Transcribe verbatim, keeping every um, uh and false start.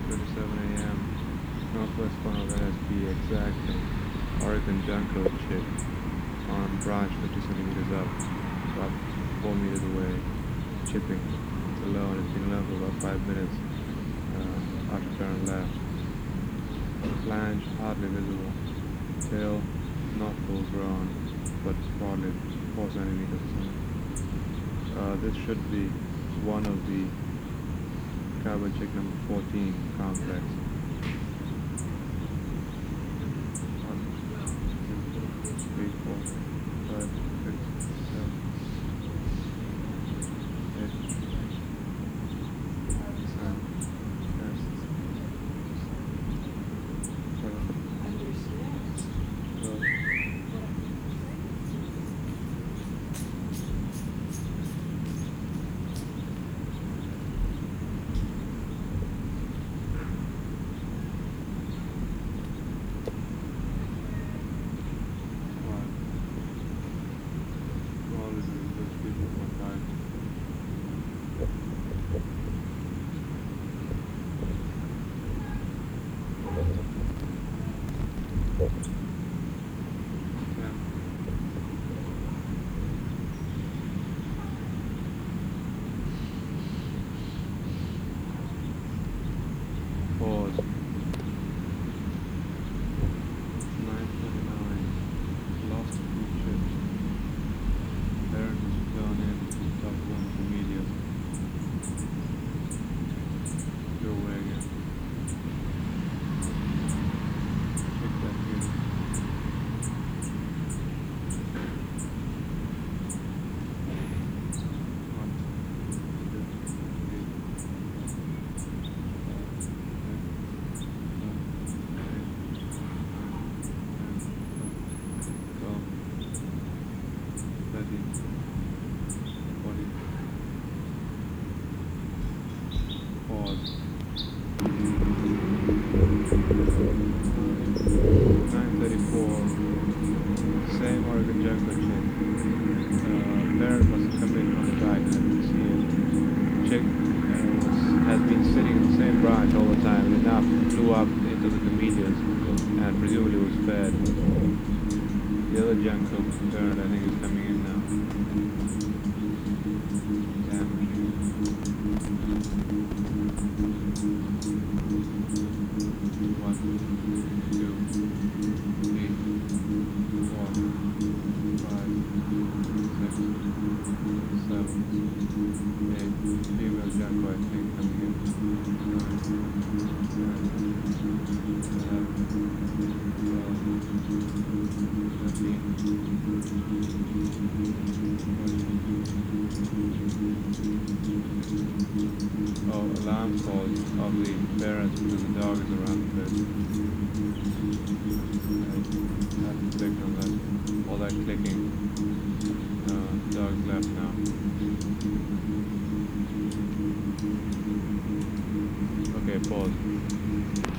thirty-seven A M Northwest corner of N S B, exactly. Oregon Junco chick on branch fifty centimeters up, about four meters away, chipping. It's alone. It's been alone for about five minutes uh, after turn left. Flange hardly visible. Tail not full grown, but spotted four centimeters or something. Uh, this should be one of the carbon chick number fourteen complex. One, two, three, four, five, six, seven, eight, nine, ten, eleven, twelve. Pause. nine forty-nine. Lost a few chips. Parent was flown in. Top one of the media. Go away again. Check that unit. One, two, three, Pause. nine thirty-four. Same Oregon Junco chick. Uh, parent must have come in from the back and I didn't see it. Chick uh, was, has been sitting in the same branch all the time and enough flew up into the medias and presumably was fed. The other Junco parent I think is coming in now. Damaging. One, two, three, four, five, six, seven, eight. Female Junco, I think, coming in. Nine, ten, eleven, twelve, thirteen, fourteen. Oh, alarm calls of the parents because the dog is around the place. I haven't clicked on that. All that clicking. Uh, the dog's left now. Okay, pause.